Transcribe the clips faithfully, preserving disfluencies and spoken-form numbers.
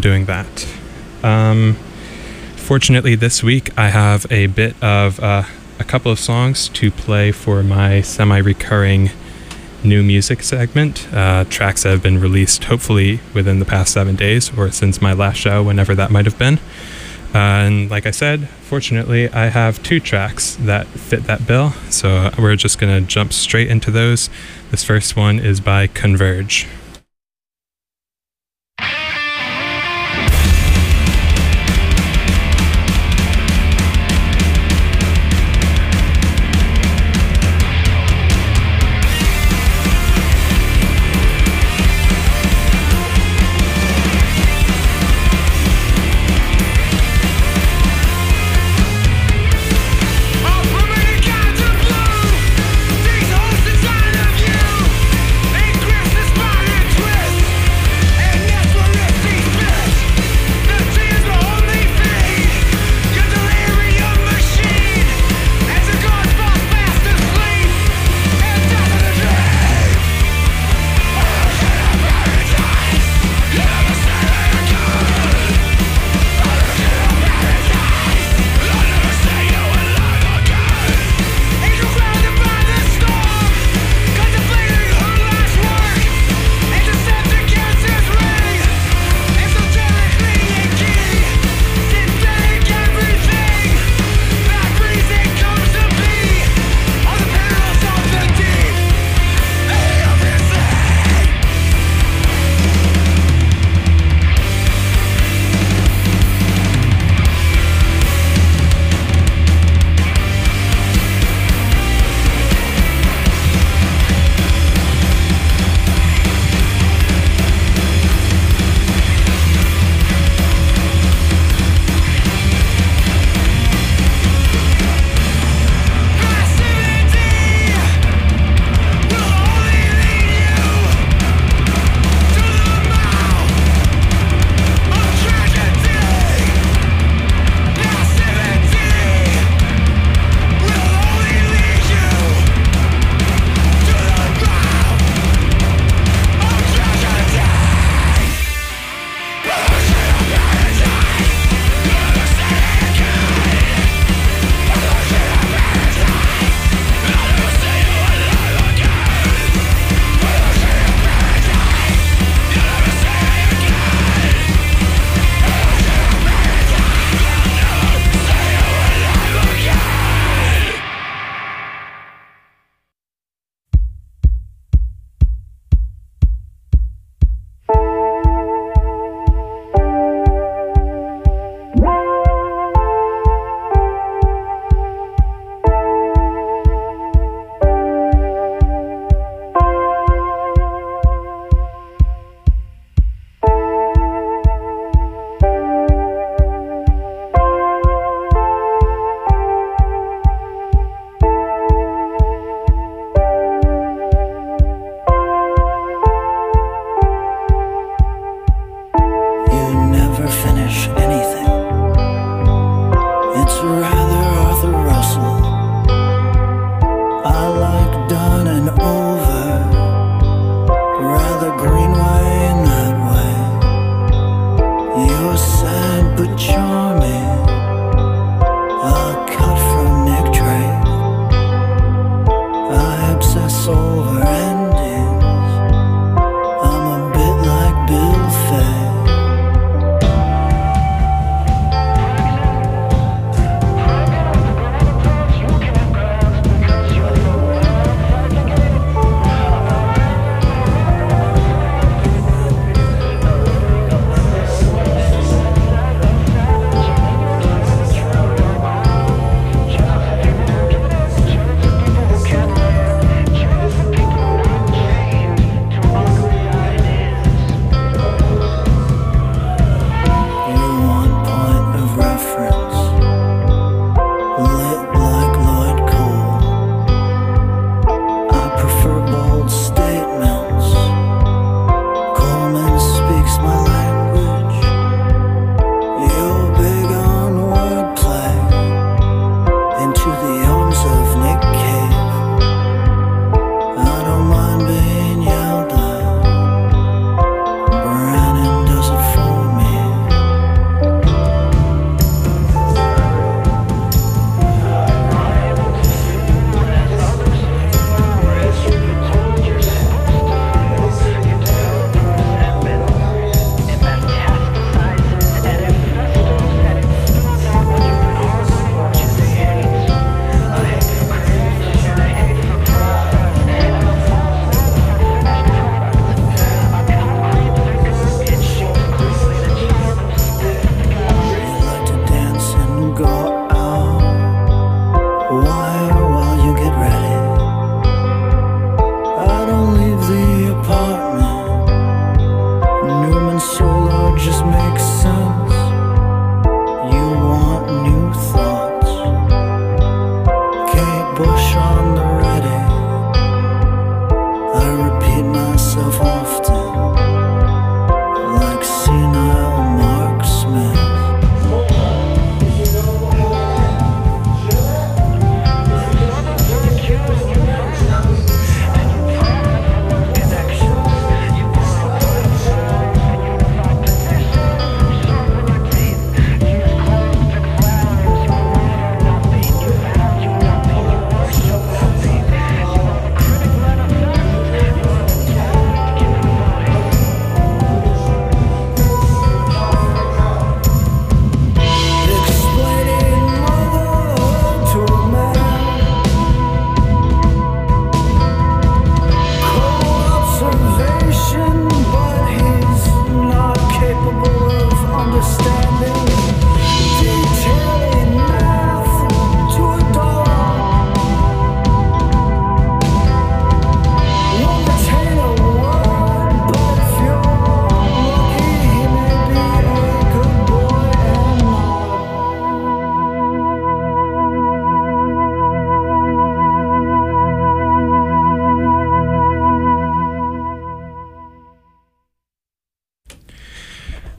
doing that. Um, fortunately, this week I have a bit of uh, a couple of songs to play for my semi-recurring new music segment. Uh, tracks that have been released hopefully within the past seven days or since my last show, whenever that might have been. Uh, and like I said, fortunately, I have two tracks that fit that bill, so we're just going to jump straight into those. This first one is by Converge. These horses inside of you, ain't Christmas party.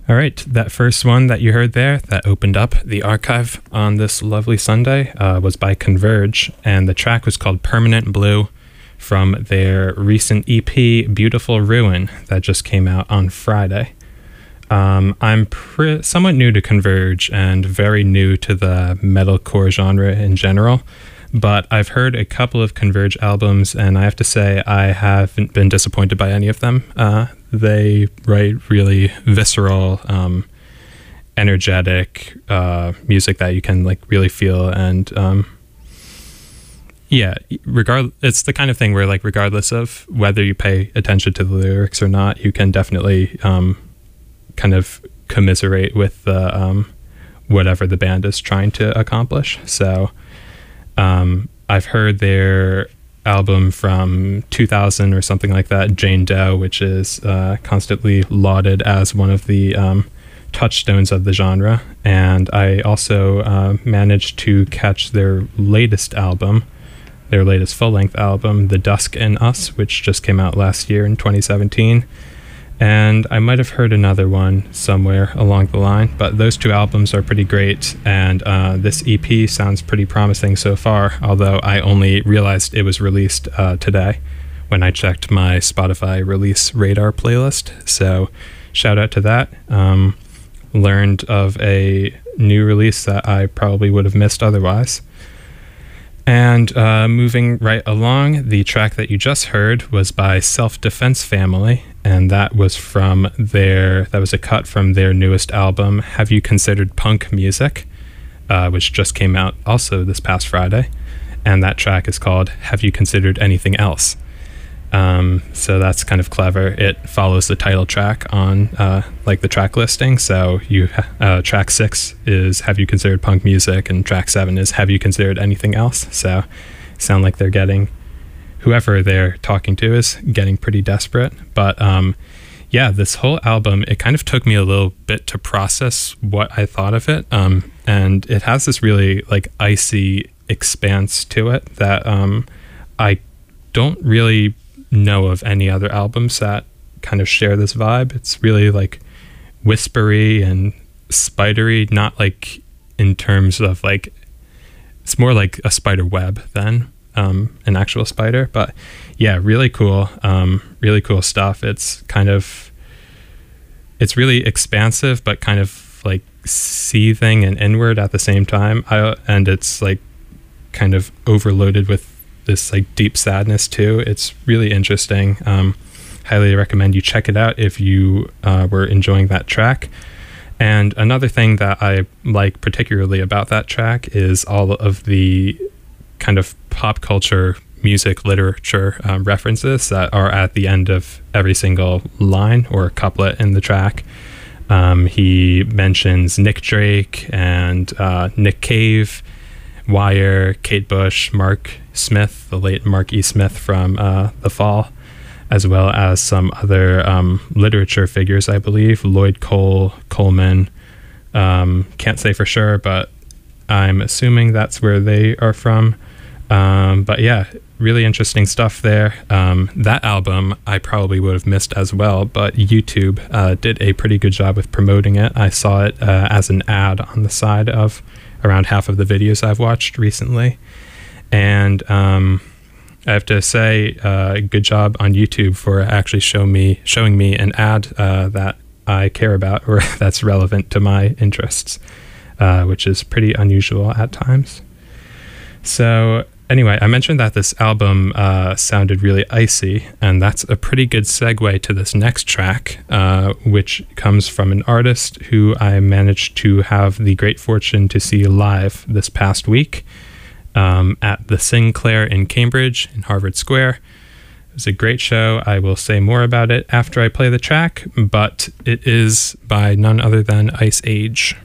All right, that first one that you heard there that opened up the archive on this lovely Sunday uh, was by Converge, and the track was called Permanent Blue from their recent E P, Beautiful Ruin, that just came out on Friday. Um, I'm pre- somewhat new to Converge and very new to the metalcore genre in general, but I've heard a couple of Converge albums, and I have to say I haven't been disappointed by any of them. Uh, they write really visceral, um, energetic uh, music that you can like really feel, and um, yeah, regard it's the kind of thing where like regardless of whether you pay attention to the lyrics or not, you can definitely um, kind of commiserate with the um, whatever the band is trying to accomplish. So um, I've heard their album from two thousand or something like that, Jane Doe, which is uh, constantly lauded as one of the um, touchstones of the genre. And I also uh, managed to catch their latest album, their latest full-length album, The Dusk in Us, which just came out last year in twenty seventeen. And I might have heard another one somewhere along the line, but those two albums are pretty great, and uh, this E P sounds pretty promising so far, although I only realized it was released uh, today when I checked my Spotify release radar playlist, so shout out to that. Um, learned of a new release that I probably would have missed otherwise. And uh, moving right along, the track that you just heard was by Self Defense Family, and that was from their, that was a cut from their newest album, Have You Considered Punk Music, uh, which just came out also this past Friday, and that track is called Have You Considered Anything Else? Um, so that's kind of clever. It follows the title track on uh, like the track listing. So you uh, track six is Have You Considered Punk Music, and track seven is Have You Considered Anything Else? So sound like they're getting, whoever they're talking to is getting pretty desperate. But um, yeah, this whole album, it kind of took me a little bit to process what I thought of it. Um, and it has this really like icy expanse to it that um, I don't really know of any other albums that kind of share this vibe. It's really like whispery and spidery, not like in terms of like, it's more like a spider web than um, an actual spider, but yeah, really cool, um, really cool stuff. It's kind of, it's really expansive, but kind of like seething and inward at the same time. I, and it's like kind of overloaded with this like deep sadness too. It's really interesting. Um, highly recommend you check it out if you uh, were enjoying that track. And another thing that I like particularly about that track is all of the kind of pop culture, music, literature um, references that are at the end of every single line or couplet in the track. Um, he mentions Nick Drake and uh, Nick Cave, Wire, Kate Bush, Mark Smith, the late Mark E. Smith from uh, The Fall, as well as some other um, literature figures, I believe, Lloyd Cole, Coleman, um, can't say for sure, but I'm assuming that's where they are from. Um, but yeah, really interesting stuff there. Um, that album I probably would have missed as well, but YouTube uh, did a pretty good job with promoting it. I saw it uh, as an ad on the side of around half of the videos I've watched recently. And um, I have to say, uh, good job on YouTube for actually show me, showing me an ad uh, that I care about or that's relevant to my interests, uh, which is pretty unusual at times. So anyway, I mentioned that this album uh, sounded really icy, and that's a pretty good segue to this next track, uh, which comes from an artist who I managed to have the great fortune to see live this past week um, at the Sinclair in Cambridge in Harvard Square. It was a great show. I will say more about it after I play the track, but it is by none other than Ice Age.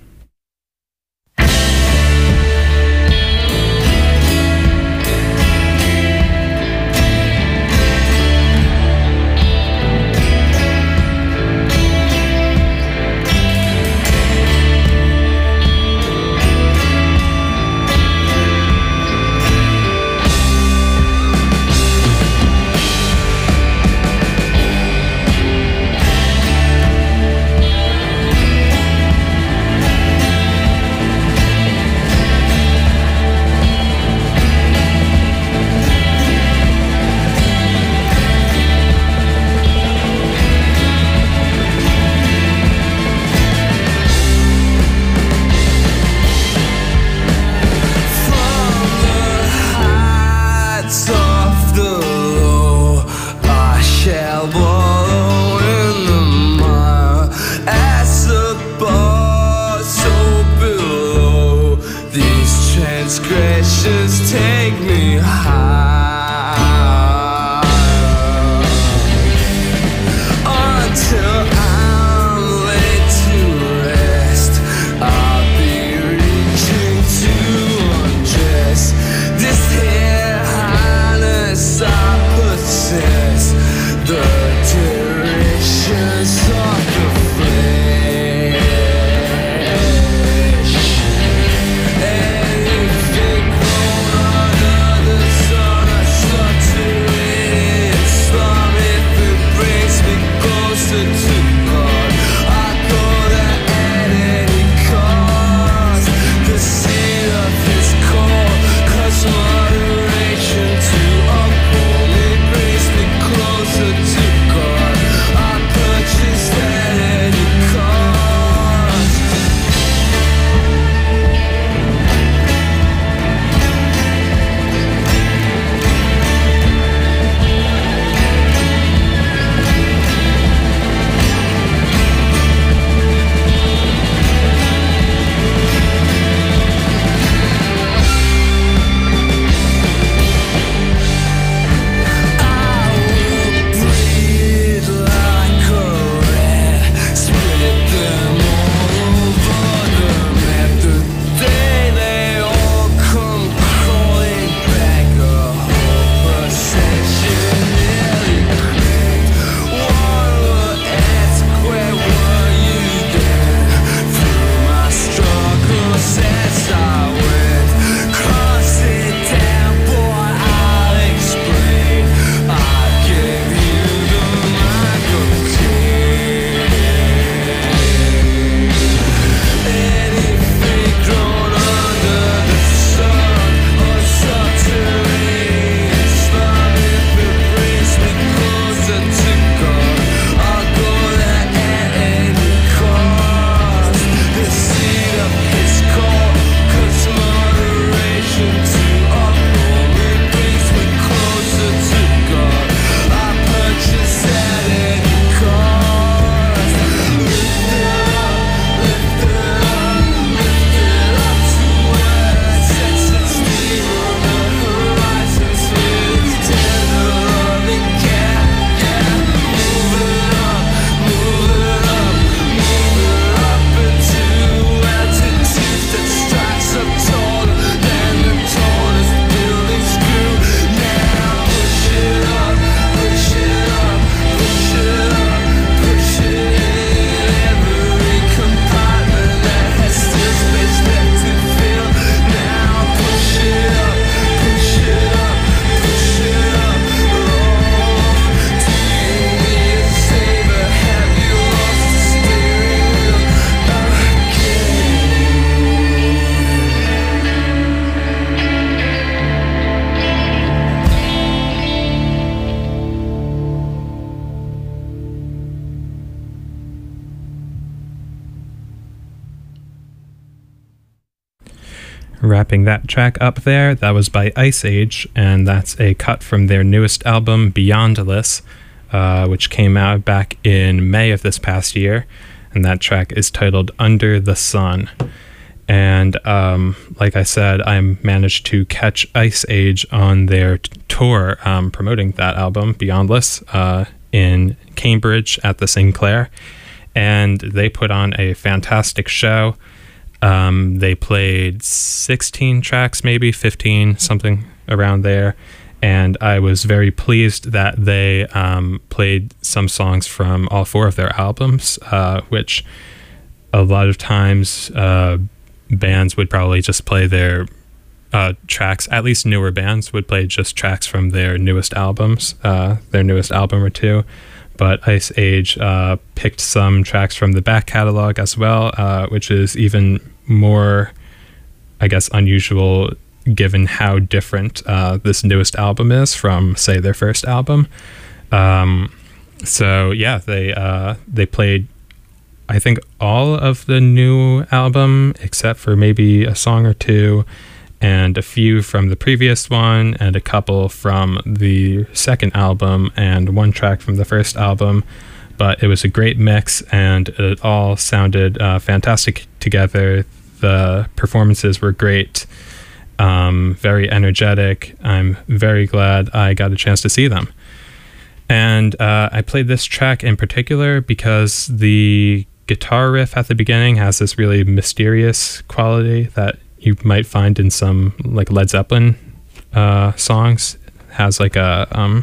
wrapping that track up there, that was by Ice Age, and that's a cut from their newest album, Beyondless, uh, which came out back in May of this past year, and that track is titled Under the Sun. And um, like I said, I managed to catch Ice Age on their t- tour um, promoting that album, Beyondless, uh, in Cambridge at the Sinclair, and they put on a fantastic show. Um, they played sixteen tracks, maybe fifteen, something around there. And I was very pleased that they um, played some songs from all four of their albums, uh, which a lot of times uh, bands would probably just play their uh, tracks, at least newer bands would play just tracks from their newest albums, uh, their newest album or two. But Ice Age uh, picked some tracks from the back catalog as well, uh, which is even more, I guess, unusual given how different uh, this newest album is from, say, their first album. Um, so yeah, they uh, they played, I think, all of the new album except for maybe a song or two, and a few from the previous one, and a couple from the second album, and one track from the first album. But it was a great mix, and it all sounded uh, fantastic together. The performances were great, um, very energetic. I'm very glad I got a chance to see them. And uh, I played this track in particular because the guitar riff at the beginning has this really mysterious quality that you might find in some like Led Zeppelin uh, songs. It has like a um,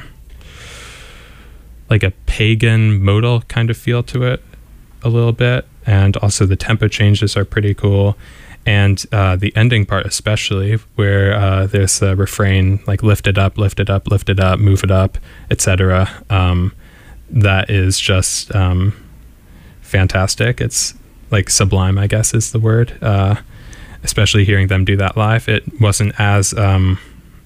like a pagan modal kind of feel to it a little bit, and also the tempo changes are pretty cool. And uh, the ending part especially, where uh, there's the refrain like lift it up, lift it up, lift it up, move it up, et cetera. Um, that is just um, fantastic. It's like sublime, I guess is the word. Uh, especially hearing them do that live. It wasn't as um,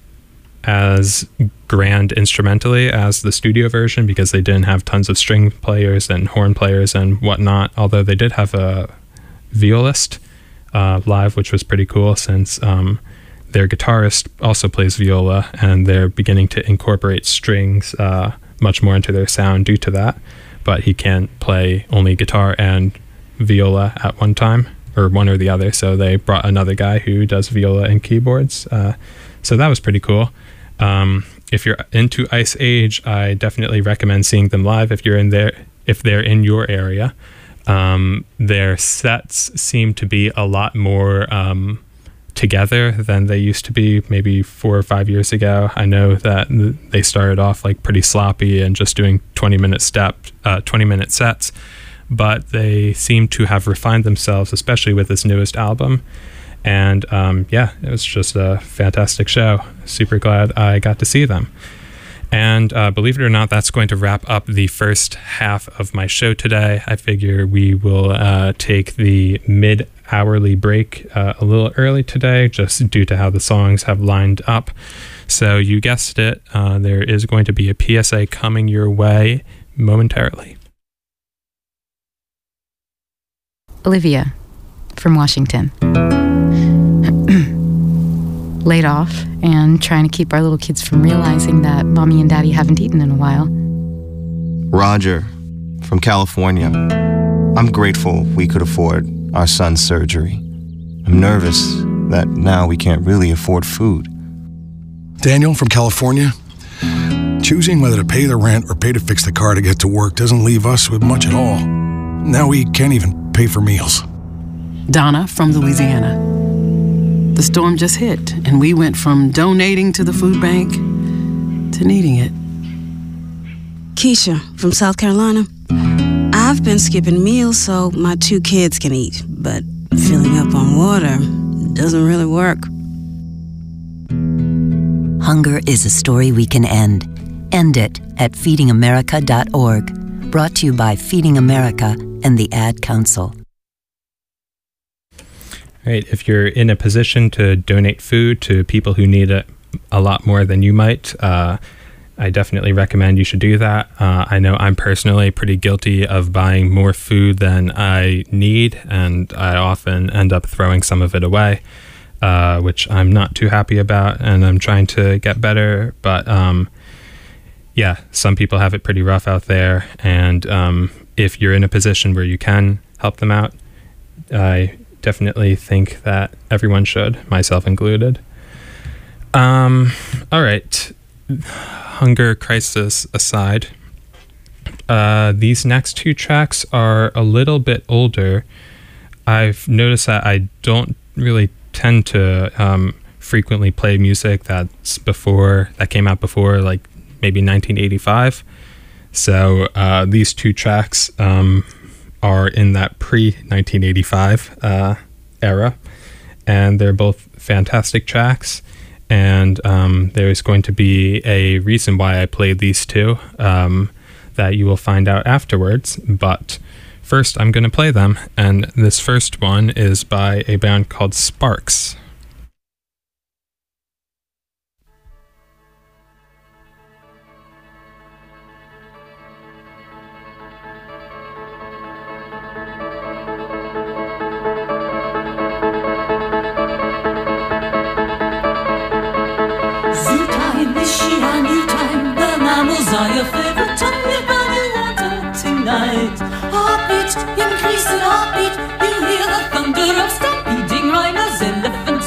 as grand instrumentally as the studio version because they didn't have tons of string players and horn players and whatnot, although they did have a violist uh, live, which was pretty cool since um, their guitarist also plays viola, and they're beginning to incorporate strings uh, much more into their sound due to that, but he can't play only guitar and viola at one time, or one or the other, so they brought another guy who does viola and keyboards. Uh, so that was pretty cool. Um, if you're into Ice Age, I definitely recommend seeing them live if you're in there, if they're in your area. Um, their sets seem to be a lot more um, together than they used to be maybe four or five years ago. I know that they started off like pretty sloppy and just doing twenty minute step, uh, twenty minute sets. But they seem to have refined themselves, especially with this newest album. And um, yeah, it was just a fantastic show. Super glad I got to see them. And uh, believe it or not, that's going to wrap up the first half of my show today. I figure we will uh, take the mid-hourly break uh, a little early today, just due to how the songs have lined up. So you guessed it, uh, there is going to be a P S A coming your way momentarily. Olivia from Washington. Laid off and trying to keep our little kids from realizing that mommy and daddy haven't eaten in a while. Roger from California. I'm grateful we could afford our son's surgery. I'm nervous that now we can't really afford food. Daniel from California. Choosing whether to pay the rent or pay to fix the car to get to work doesn't leave us with much at all. Now we can't even pay for meals. Donna from Louisiana. The storm just hit, and we went from donating to the food bank to needing it. Keisha from South Carolina. I've been skipping meals so my two kids can eat, but filling up on water doesn't really work. Hunger is a story we can end. End it at feeding america dot org. Brought to you by Feeding America and the Ad Council. All right, if you're in a position to donate food to people who need it a lot more than you might, uh, I definitely recommend you should do that. Uh, I know I'm personally pretty guilty of buying more food than I need, and I often end up throwing some of it away. uh, which I'm not too happy about, and I'm trying to get better. But um, yeah, some people have it pretty rough out there, and um, if you're in a position where you can help them out, I definitely think that everyone should, myself included. Um, all right, hunger crisis aside, uh, these next two tracks are a little bit older. I've noticed that I don't really tend to um, frequently play music that's before, that came out before like maybe nineteen eighty-five. So uh, these two tracks um, are in that pre-nineteen eighty-five uh, era, and they're both fantastic tracks. And um, there's going to be a reason why I played these two um, that you will find out afterwards. But first, I'm going to play them. And this first one is by a band called Sparks. Heartbeat, increase in heartbeat. You hear the thunder of stampeding rhinos, elephant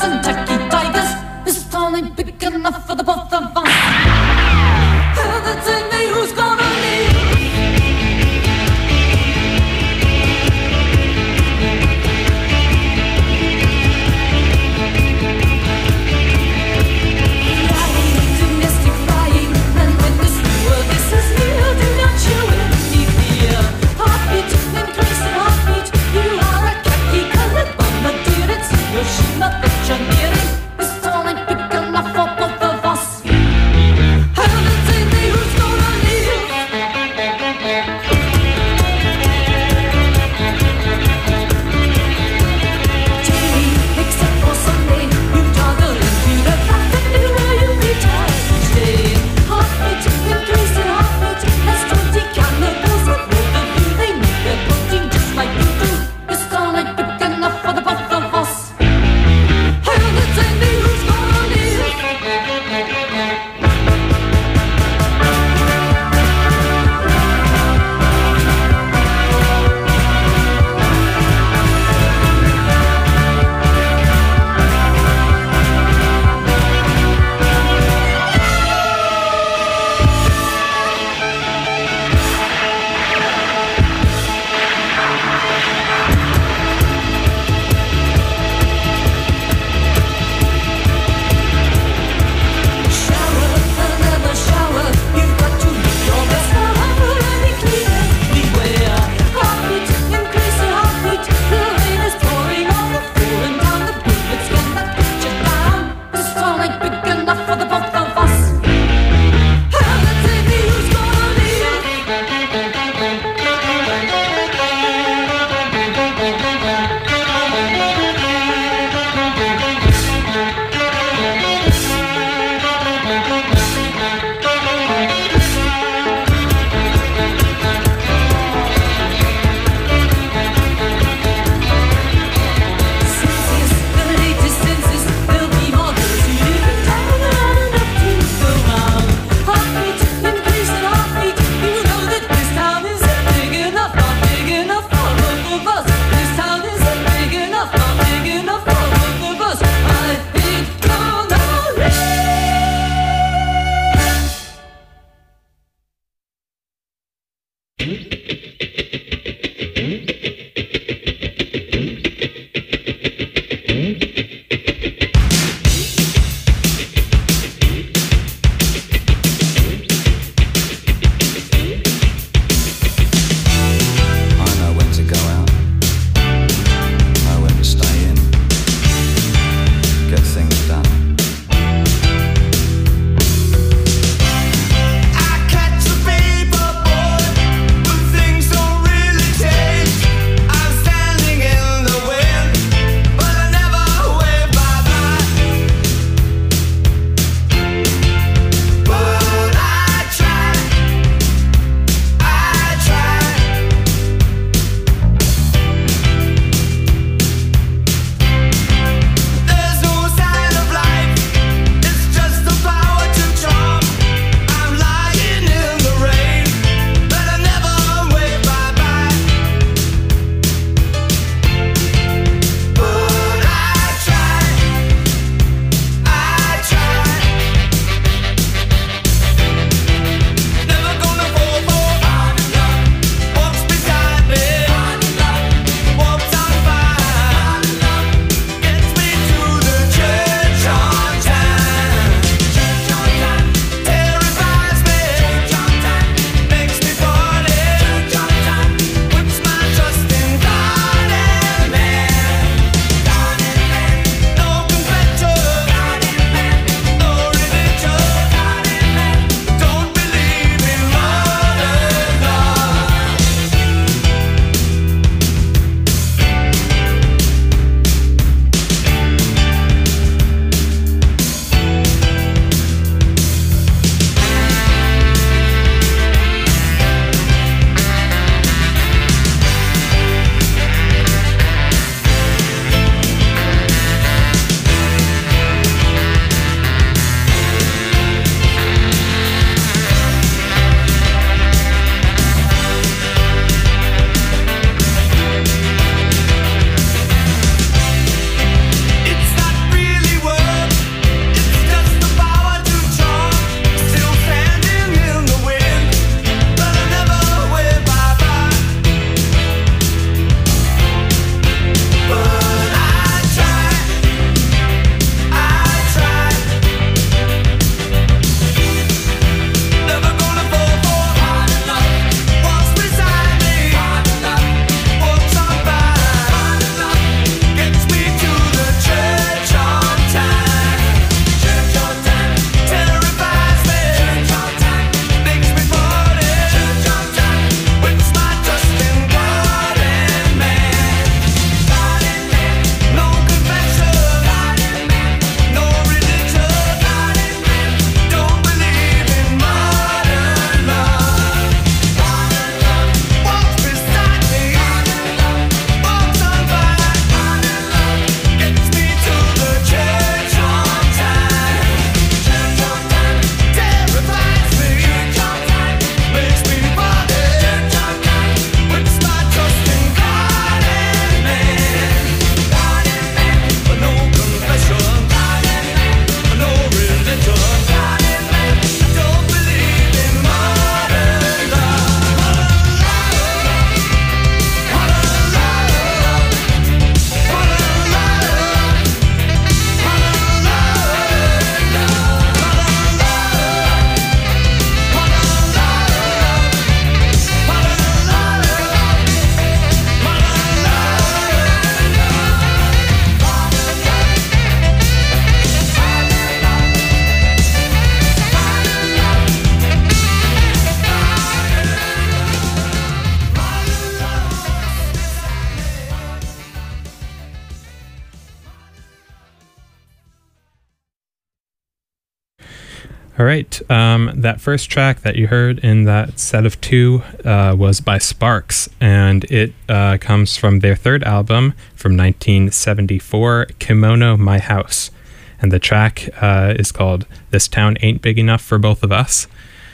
All right. Um, that first track that you heard in that set of two uh, was by Sparks, and it uh, comes from their third album from nineteen seventy-four, Kimono My House. And the track uh, is called This Town Ain't Big Enough for Both of Us.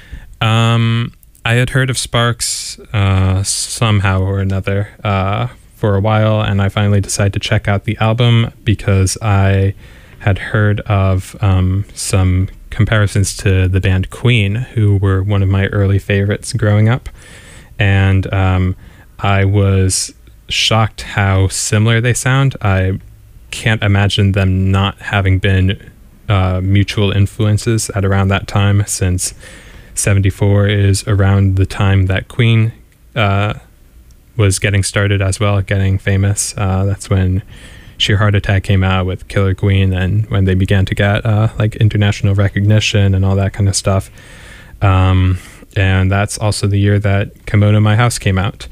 Um, I had heard of Sparks uh, somehow or another uh, for a while, and I finally decided to check out the album because I had heard of um, some comparisons to the band Queen, who were one of my early favorites growing up. And um, I was shocked how similar they sound. I can't imagine them not having been uh, mutual influences at around that time, since seventy-four is around the time that Queen uh, was getting started as well, getting famous. Uh, that's when Sheer Heart Attack came out with Killer Queen, and when they began to get uh, like international recognition and all that kind of stuff. Um, and that's also the year that Kimono My House came out.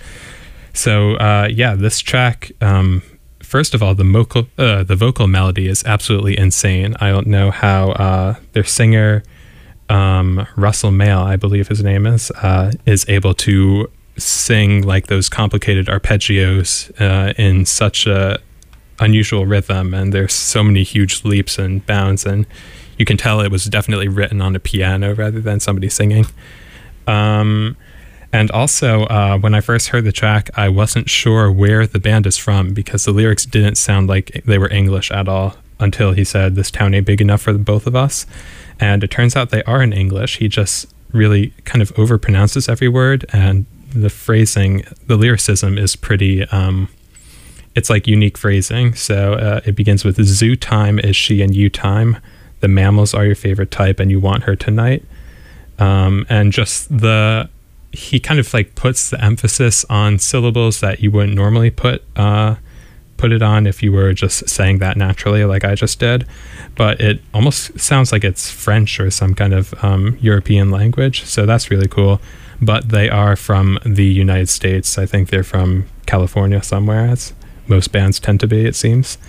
So uh, yeah, this track, um, first of all, the vocal, uh, the vocal melody is absolutely insane. I don't know how uh, their singer, um, Russell Mael, I believe his name is, uh, is able to sing like those complicated arpeggios uh, in such a unusual rhythm, and there's so many huge leaps and bounds, and you can tell it was definitely written on a piano rather than somebody singing. Um, and also, uh, when I first heard the track, I wasn't sure where the band is from because the lyrics didn't sound like they were English at all until he said, "This town ain't big enough for the both of us." And it turns out they are in English. He just really kind of overpronounces every word, and the phrasing, the lyricism is pretty... Um, It's like unique phrasing. So uh, it begins with zoo time is she and you time. The mammals are your favorite type and you want her tonight. Um, and just the, he kind of like puts the emphasis on syllables that you wouldn't normally put, uh, put it on if you were just saying that naturally like I just did. But it almost sounds like it's French or some kind of um, European language. So that's really cool. But they are from the United States. I think they're from California somewhere. It's, most bands tend to be, it seems.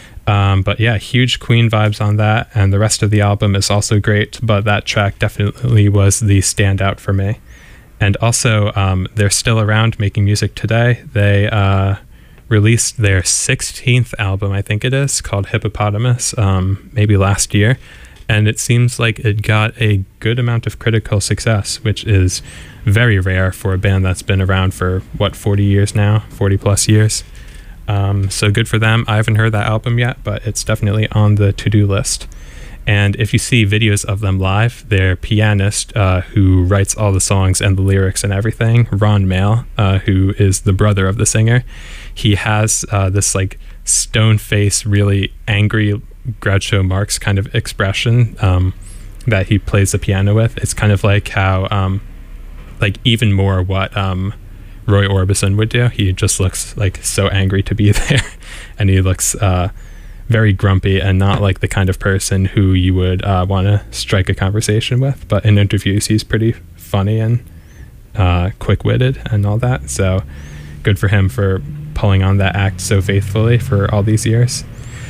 Um, but yeah, huge Queen vibes on that, and the rest of the album is also great, but that track definitely was the standout for me. And also, um, they're still around making music today. They uh, released their sixteenth album, I think it is, called Hippopotamus, um, maybe last year, and it seems like it got a good amount of critical success, which is very rare for a band that's been around for, what, forty years now? forty plus years. Um, so good for them. I haven't heard that album yet, but it's definitely on the to-do list. And if you see videos of them live, their pianist, uh, who writes all the songs and the lyrics and everything, Ron Mael, uh, who is the brother of the singer, he has uh, this like stone-faced, really angry Groucho Marx kind of expression um, that he plays the piano with. It's kind of like how, um, like even more what... Um, Roy Orbison would do. He just looks like so angry to be there, and he looks uh, very grumpy and not like the kind of person who you would uh, want to strike a conversation with. But in interviews, he's pretty funny and uh, quick-witted and all that. So good for him for pulling on that act so faithfully for all these years.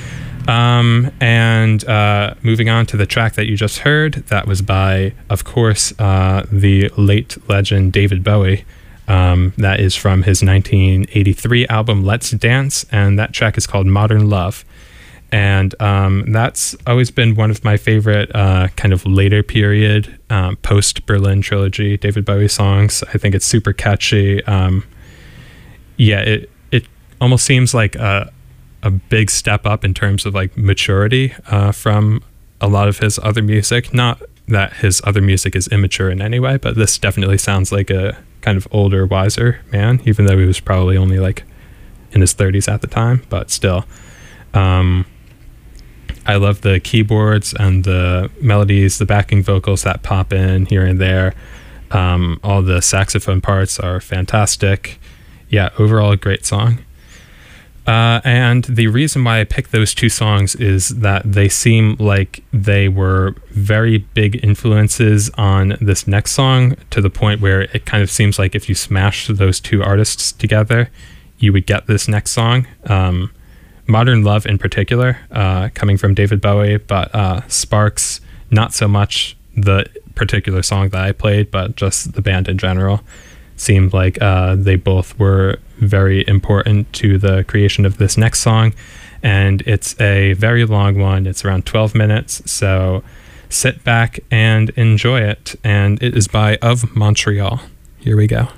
Um, and uh, moving on to the track that you just heard, that was by, of course, uh, the late legend David Bowie. Um, that is from his nineteen eighty-three album Let's Dance, and that track is called Modern Love. And um, that's always been one of my favorite uh, kind of later period um, post-Berlin trilogy David Bowie songs. I think it's super catchy. Um, yeah, it it almost seems like a, a big step up in terms of like maturity uh, from a lot of his other music. Not that his other music is immature in any way, but this definitely sounds like a kind of older, wiser man, even though he was probably only like in his thirties at the time, but still. Um, I love the keyboards and the melodies, the backing vocals that pop in here and there. Um, all the saxophone parts are fantastic. Yeah, overall a great song. Uh, and the reason why I picked those two songs is that they seem like they were very big influences on this next song, to the point where it kind of seems like if you smashed those two artists together, you would get this next song. Um, Modern Love in particular, uh, coming from David Bowie, but uh, Sparks, not so much the particular song that I played, but just the band in general. Seemed like uh, they both were very important to the creation of this next song. And it's a very long one. It's around twelve minutes. So sit back and enjoy it. And it is by Of Montreal. Here we go.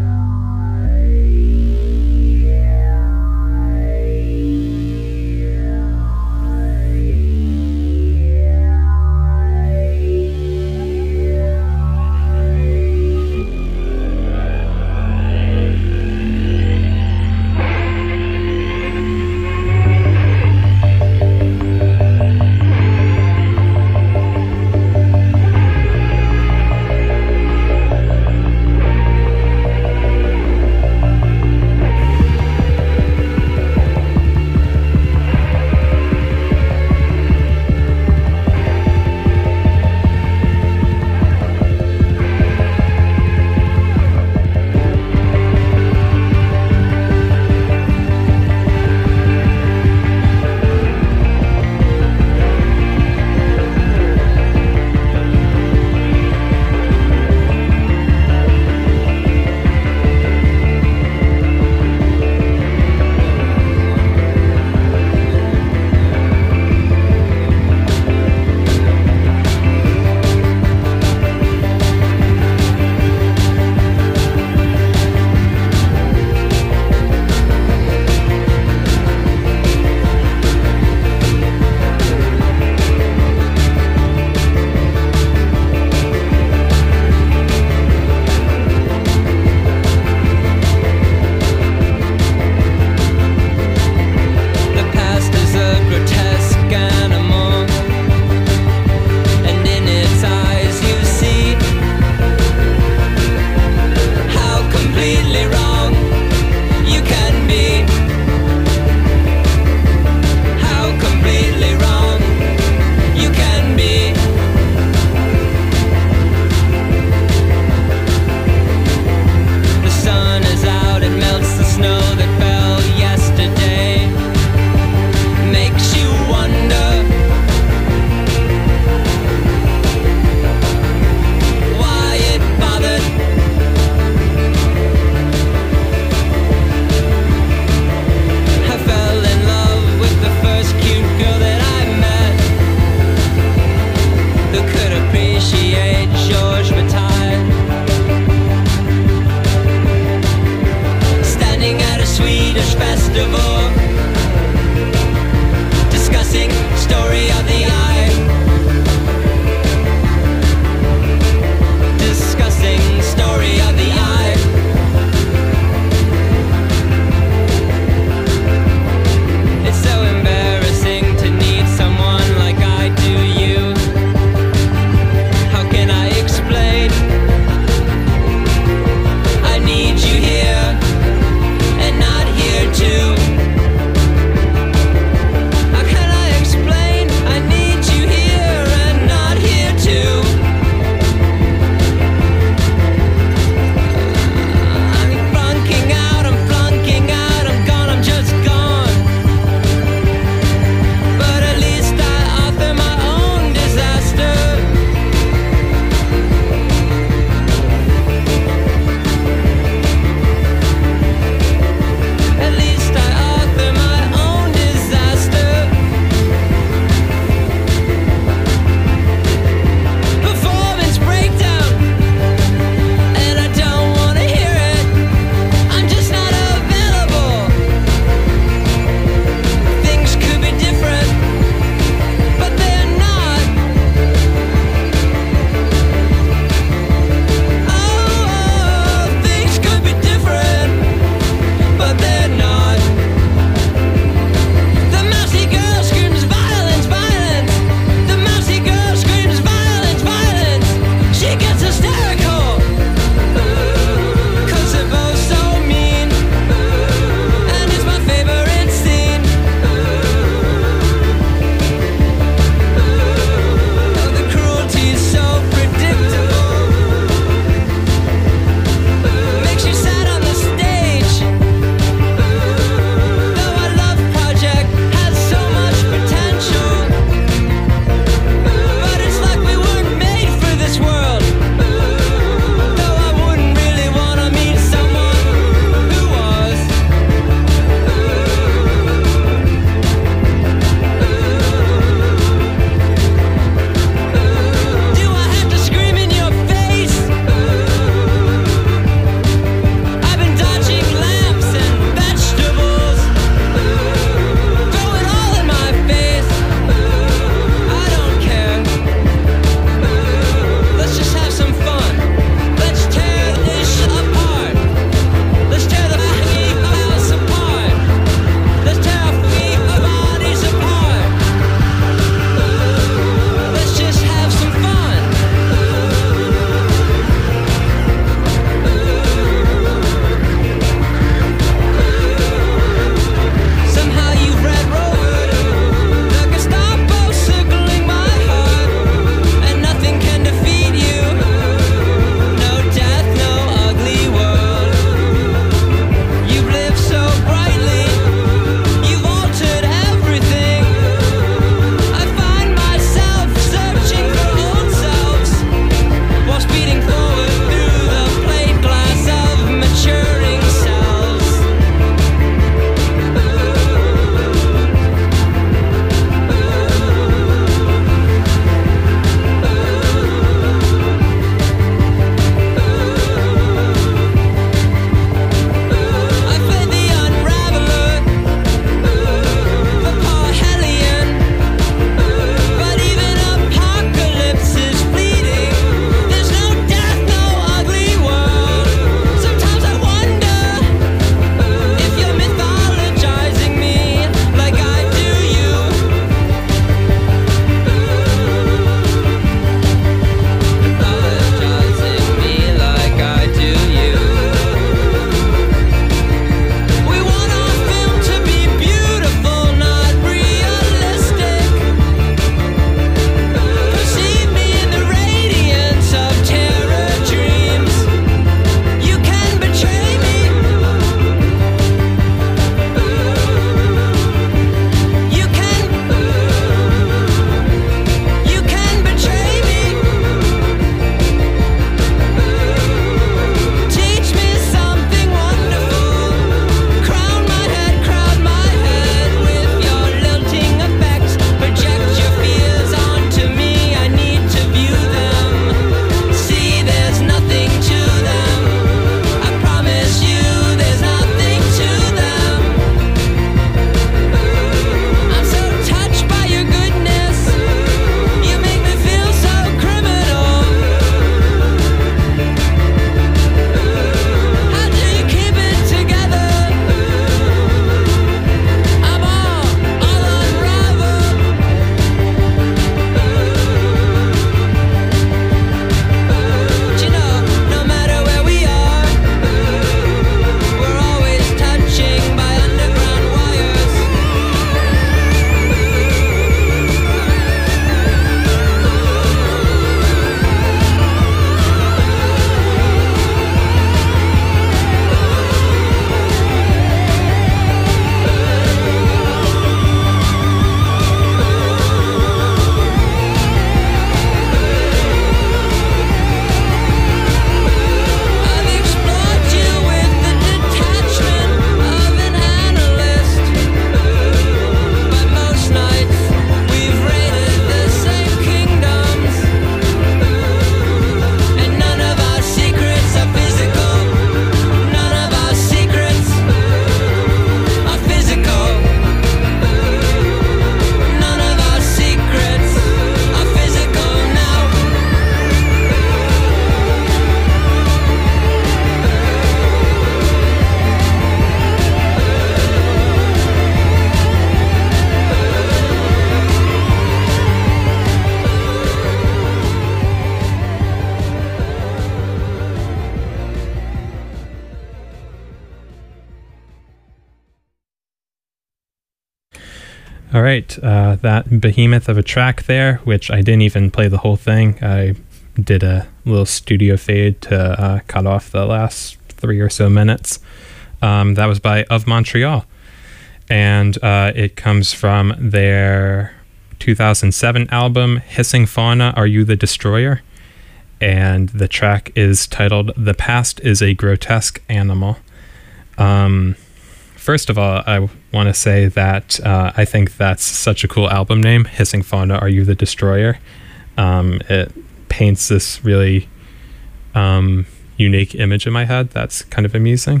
All right, uh, that behemoth of a track there, which I didn't even play the whole thing. I did a little studio fade to uh, cut off the last three or so minutes. Um, that was by Of Montreal, and uh, it comes from their two thousand seven album, Hissing Fauna, Are You the Destroyer? And the track is titled The Past is a Grotesque Animal. Um... First of all, I want to say that uh, I think that's such a cool album name, Hissing Fauna, Are You the Destroyer? Um, it paints this really um, unique image in my head that's kind of amusing.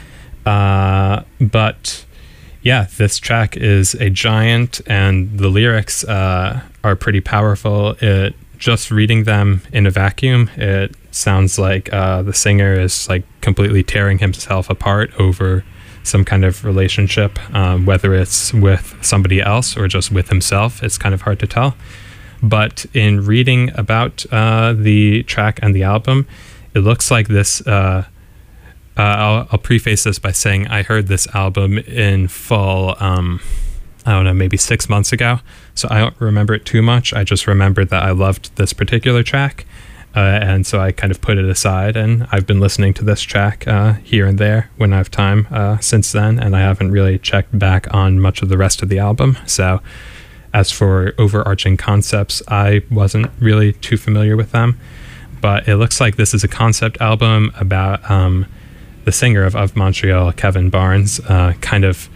Uh, but yeah, this track is a giant, and the lyrics uh, are pretty powerful. It just reading them in a vacuum, it sounds like uh, the singer is like completely tearing himself apart over some kind of relationship, um, whether it's with somebody else or just with himself. It's kind of hard to tell. But in reading about uh, the track and the album, it looks like this, uh, uh, I'll, I'll preface this by saying I heard this album in full, um, I don't know, maybe six months ago. So I don't remember it too much. I just remembered that I loved this particular track. Uh, and so I kind of put it aside, and I've been listening to this track uh, here and there when I have time uh, since then, and I haven't really checked back on much of the rest of the album. So as for overarching concepts, I wasn't really too familiar with them, but it looks like this is a concept album about um, the singer of Of Montreal, Kevin Barnes, uh, kind of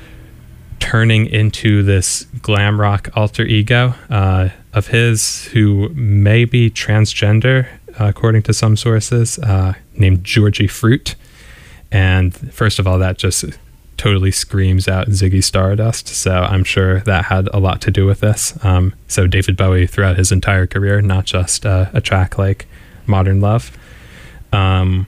turning into this glam rock alter ego uh, of his, who may be transgender, uh, according to some sources, uh, named Georgie Fruit. And first of all, that just totally screams out Ziggy Stardust. So I'm sure that had a lot to do with this. Um, so David Bowie throughout his entire career, not just uh, a track like Modern Love. Um,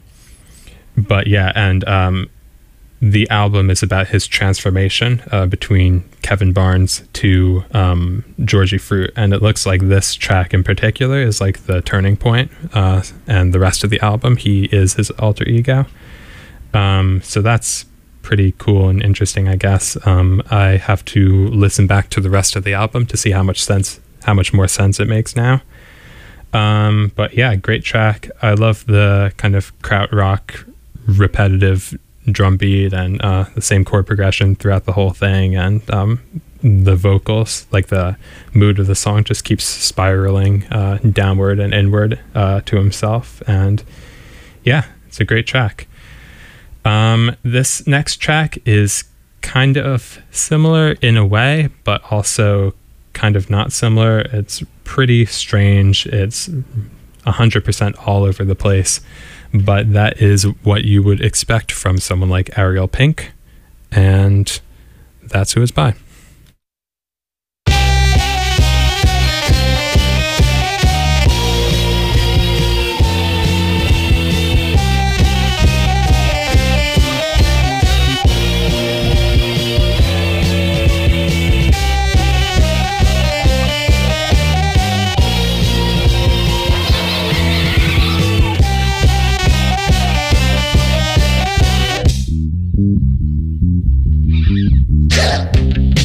but yeah, and um, the album is about his transformation uh, between Kevin Barnes to um, Georgie Fruit, and it looks like this track in particular is like the turning point, uh, and the rest of the album, he is his alter ego. Um, so that's pretty cool and interesting, I guess. Um, I have to listen back to the rest of the album to see how much sense, how much more sense it makes now. Um, but yeah, great track. I love the kind of krautrock, repetitive drum beat and uh, the same chord progression throughout the whole thing, and um, the vocals, like the mood of the song just keeps spiraling uh, downward and inward uh, to himself, and yeah, it's a great track. Um, this next track is kind of similar in a way, but also kind of not similar. It's pretty strange. It's one hundred percent all over the place. But that is what you would expect from someone like Ariel Pink, and that's who it's by. Yeah.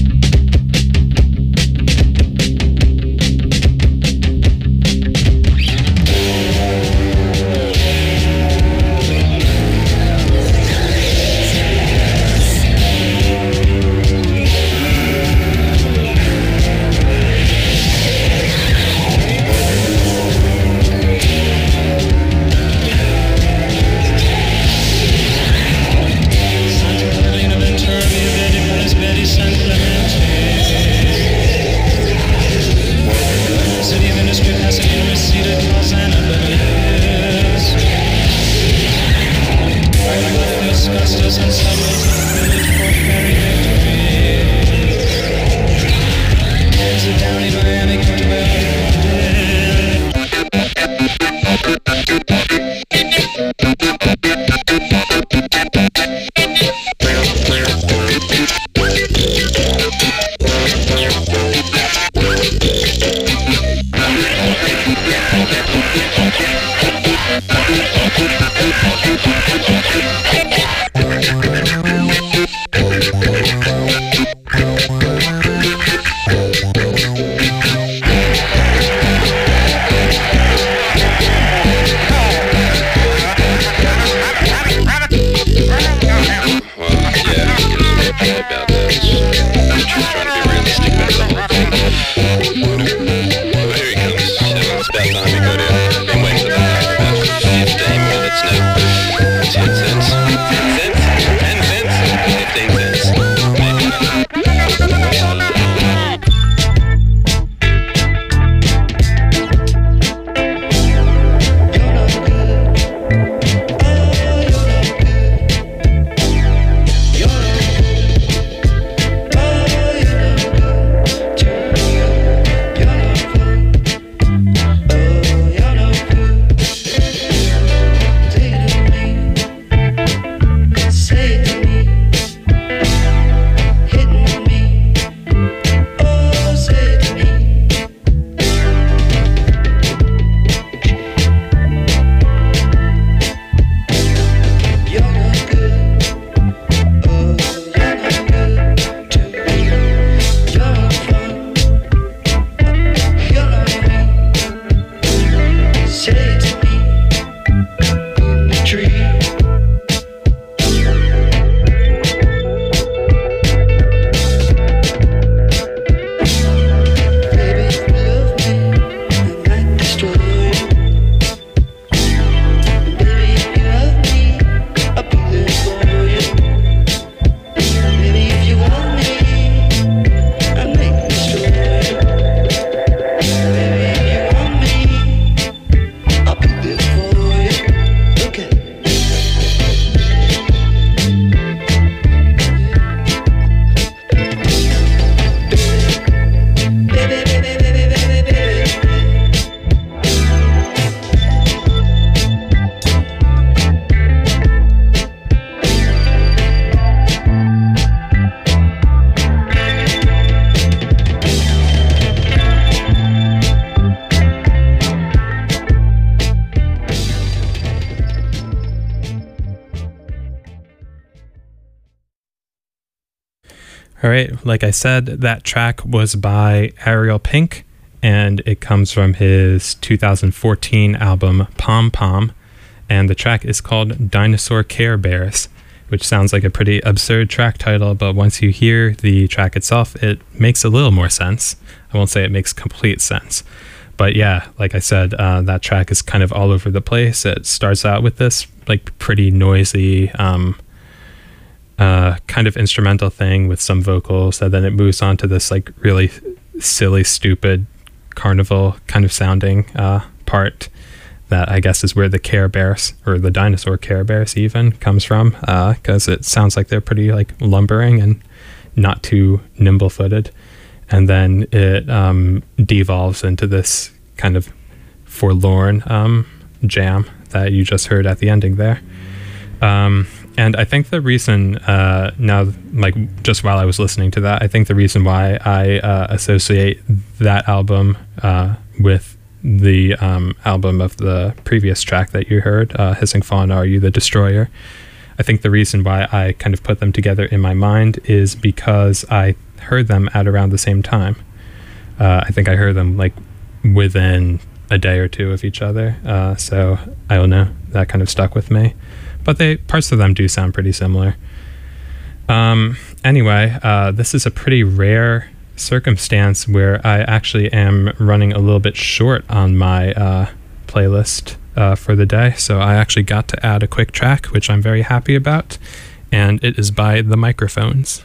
All right, like I said, that track was by Ariel Pink, and it comes from his two thousand fourteen album Pom Pom, and the track is called Dinosaur Care Bears, which sounds like a pretty absurd track title, but once you hear the track itself, it makes a little more sense. I won't say it makes complete sense, but yeah, like I said, uh, that track is kind of all over the place. It starts out with this like pretty noisy um, uh, kind of instrumental thing with some vocals, and then it moves on to this like really silly, stupid carnival kind of sounding uh, part that I guess is where the Care Bears, or the dinosaur Care Bears even, comes from, because uh, it sounds like they're pretty like lumbering and not too nimble-footed. And then it um, devolves into this kind of forlorn um, jam that you just heard at the ending there. Um, and I think the reason, uh, now, like just while I was listening to that, I think the reason why I uh, associate that album uh, with the um, album of the previous track that you heard, uh, Hissing Fauna, Are You the Destroyer? I think the reason why I kind of put them together in my mind is because I heard them at around the same time. Uh, I think I heard them like within a day or two of each other. Uh, so I don't know, that kind of stuck with me. But they parts of them do sound pretty similar. Um, anyway, uh, this is a pretty rare circumstance where I actually am running a little bit short on my uh, playlist uh, for the day. So I actually got to add a quick track, which I'm very happy about. And it is by The Microphones.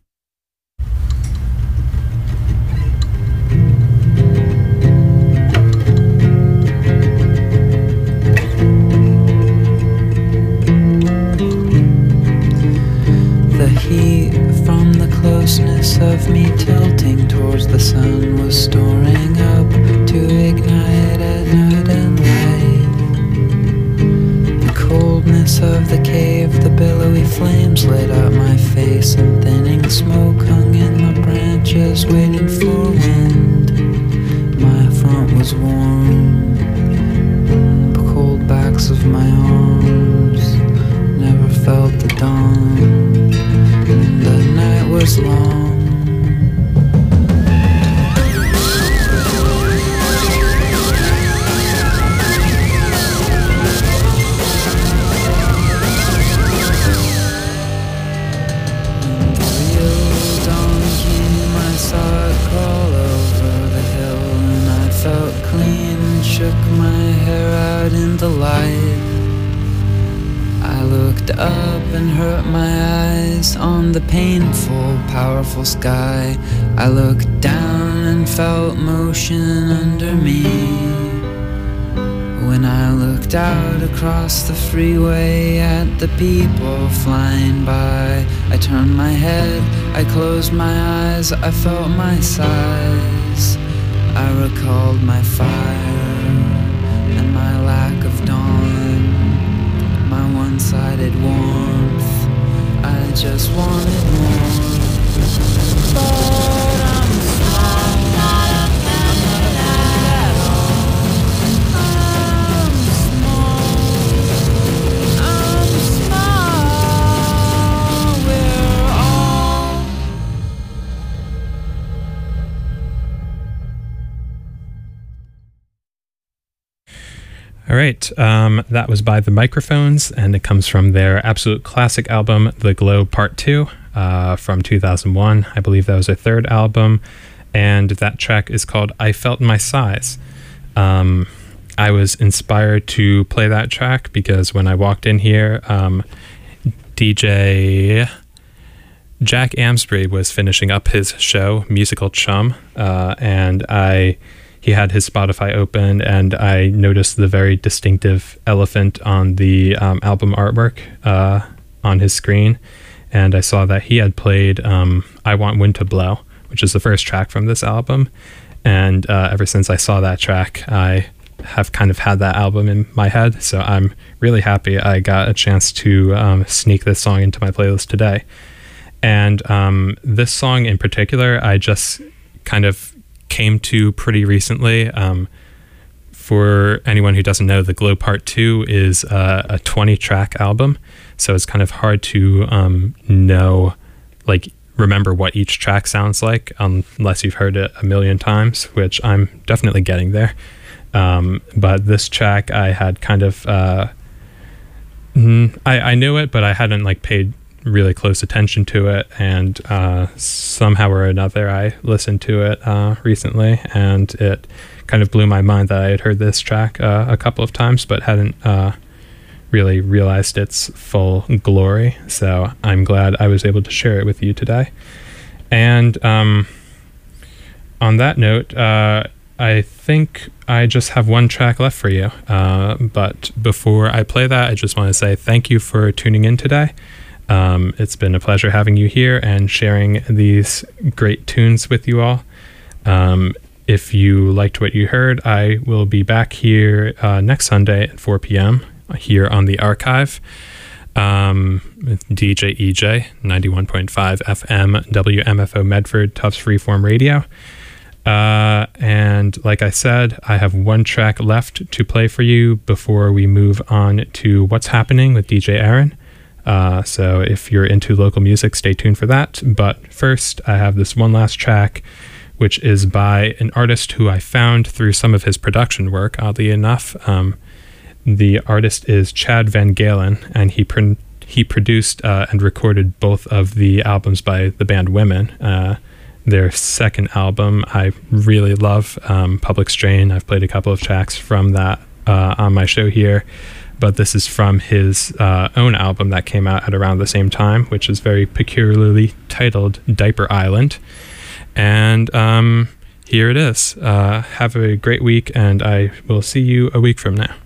The heat from the closeness of me tilting towards the sun was storing up to ignite at night and light. The coldness of the cave, the billowy flames lit up my face, and thinning smoke hung in the branches waiting for wind. My front was warm, the cold backs of my arms never felt the dawn. The night was long. When the real dawn came, I saw it crawl over the hill, and I felt clean and shook my hair out in the light. I looked up and hurt my eyes on the painful, powerful sky. I looked down and felt motion under me. When I looked out across the freeway at the people flying by, I turned my head, I closed my eyes, I felt my size. I recalled my fire and my lack of dawn, my one-sided warmth. I just wanted more. But I'm small, I'm not bad at all. I'm small, I'm small, we're all. All right, um, that was by The Microphones, and it comes from their absolute classic album, The Glow Part two, uh, from two thousand one. I believe that was their third album, and that track is called I Felt My Size. Um, I was inspired to play that track because when I walked in here, um, D J Jack Amsbury was finishing up his show, Musical Chum, uh, and I... he had his Spotify open, and I noticed the very distinctive elephant on the um, album artwork uh, on his screen. And I saw that he had played um, I Want Wind to Blow, which is the first track from this album. And uh, ever since I saw that track, I have kind of had that album in my head. So I'm really happy I got a chance to um, sneak this song into my playlist today. And um, this song in particular, I just kind of came to pretty recently. Um, for anyone who doesn't know, The Glow Part two is uh, a twenty track album, so it's kind of hard to um, know, like remember what each track sounds like unless you've heard it a million times, which I'm definitely getting there. Um, but this track I had kind of, uh, I, I knew it, but I hadn't like paid really close attention to it. And uh, somehow or another, I listened to it uh, recently, and it kind of blew my mind that I had heard this track uh, a couple of times, but hadn't uh, really realized its full glory. So I'm glad I was able to share it with you today. And um, on that note, uh, I think I just have one track left for you. Uh, but before I play that, I just want to say thank you for tuning in today. Um, it's been a pleasure having you here and sharing these great tunes with you all. Um, if you liked what you heard, I will be back here uh, next Sunday at four p.m. here on the Archive. Um, with D J E J, ninety-one point five F M, W M F O Medford, Tufts Freeform Radio. Uh, and like I said, I have one track left to play for you before we move on to What's Happening with D J Aaron. Uh, so if you're into local music, stay tuned for that. But first, I have this one last track, which is by an artist who I found through some of his production work, oddly enough. Um, the artist is Chad Van Galen, and he pr- he produced uh, and recorded both of the albums by the band Women. Uh, their second album I really love, um, Public Strain. I've played a couple of tracks from that uh, on my show here. But this is from his uh, own album that came out at around the same time, which is very peculiarly titled Diaper Island. And um, here it is. Uh, have a great week, and I will see you a week from now.